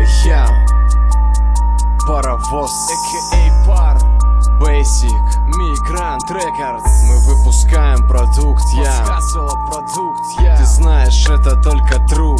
Я Паровоз, a.k.a. Пар, Basic, Migrant Records. Мы выпускаем продукт, Ты знаешь, это только true.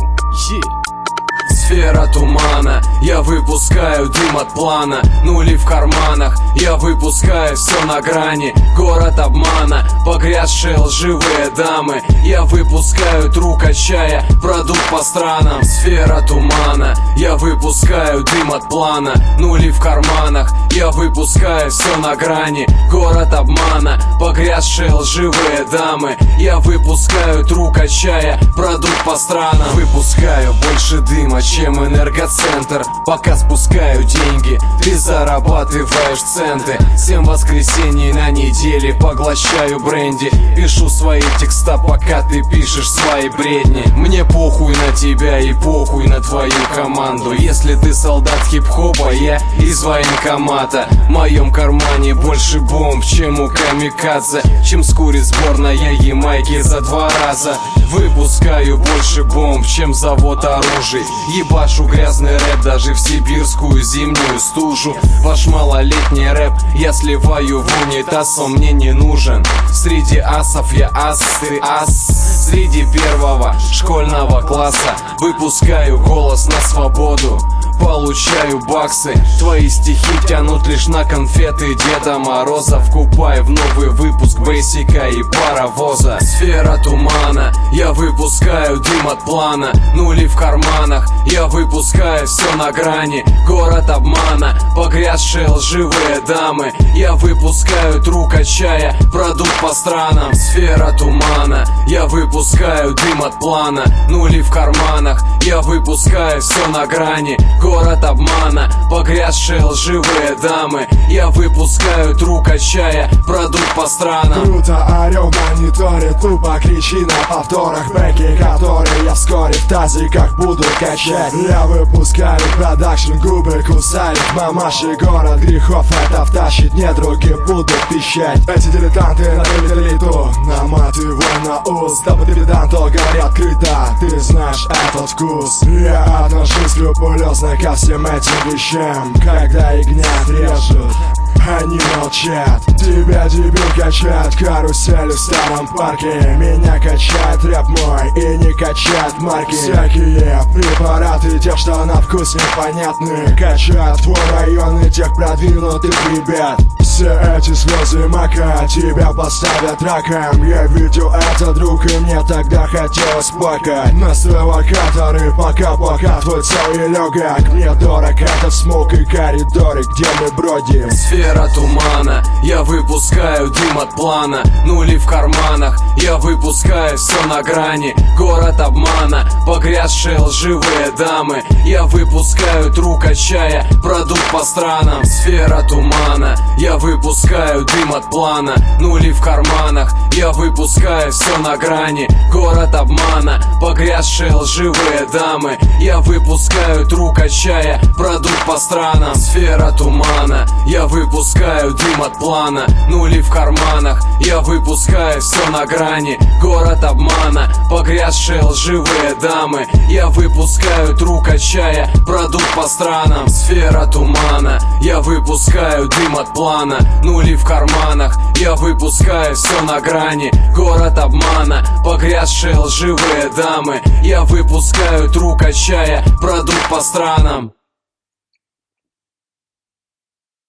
Сфера тумана, я выпускаю дым от плана. Нули в карманах, я выпускаю все на грани. Город обмана, погрязшие лживые дамы. Я выпускаю тру, качая продукт по странам. Сфера тумана, я выпускаю дым от плана. Нули в карманах, я выпускаю все на грани. Город обмана, погрязшие лживые дамы. Я выпускаю тру, качая продукт по странам. Выпускаю больше дыма, чем энергоцентр. Пока спускаю деньги, ты зарабатываешь центы. 7 воскресений на неделе поглощаю бренди. Пишу свои текста, пока ты пишешь свои бредни. Мне похуй на тебя и похуй на твою команду. Если ты солдат хип-хопа, я из военкомата. В моем кармане больше бомб, чем у камикадзе. Чем скурит сборная Ямайки за 2 раза. Выпускаю больше бомб, чем завод оружий. Ебашу грязный рэп даже в сибирскую зимнюю стужу. Ваш малолетний рэп я сливаю в унитаз, он мне не нужен. Среди асов я ас, ты ас. Среди первого школьного класса выпускаю голос на свободу. Получаю баксы, твои стихи тянут лишь на конфеты Деда Мороза. Вкупай в новый выпуск Бейсика и Паровоза. Сфера тумана, я выпускаю дым от плана. Нули в карманах, я выпускаю все на грани. Город обмана, погрязшие лживые дамы. Я выпускаю тру, качая продукт по странам. Сфера тумана, я выпускаю дым от плана. Нули в карманах, я выпускаю все на грани. Город обмана, погрязшие лживые дамы. Я выпускаю тру, качая продукт по странам. Круто орём в мониторе, тупо кричи на повторах. Бэки, которые я вскоре в тазиках буду качать. Я выпускаю продакшн, губы кусают мамаши. Город грехов это втащит, недруги будут пищать. Эти дилетанты надавили элиту, наматывай на ус. Дабы дивиденду говорят открыто, ты знаешь этот вкус. Я отношусь скрупулезно ко всем этим вещам. Когда ягнят режут, они молчат. Тебя дебил качает карусели в старом парке. Меня качает рэп мой и не качает марки. Всякие препараты, те, что на вкус непонятны, качают твой район и тех продвинутых ребят. Все эти слезы мака тебя поставят раком. Я видел это, друг, и мне тогда хотелось плакать. Настрой локаторы, пока твой целый легок. Мне дорог этот смог и коридоры, где мы бродим. Сфера тумана, я выпускаю дым от плана. Нули в карманах, я выпускаю все на грани. Город обмана, погрязшие лживые дамы. Я выпускаю тру, качая продукт по странам. Сфера тумана, я выпускаю дым от плана. Нули в карманах, я выпускаю все на грани. Город обмана, погрязшие лживые дамы. Я выпускаю тру, качая продукт по странам. Сфера тумана, я выпускаю дым от плана. Нули в карманах, я выпускаю все на грани. Город обмана, погрязшие лживые дамы. Я выпускаю тру, качая продукт по странам. Сфера тумана, я выпускаю дым от плана. Нули в карманах, я выпускаю все на грани. Город обмана, погрязшие лживые дамы. Я выпускаю тру, качая продукт по странам.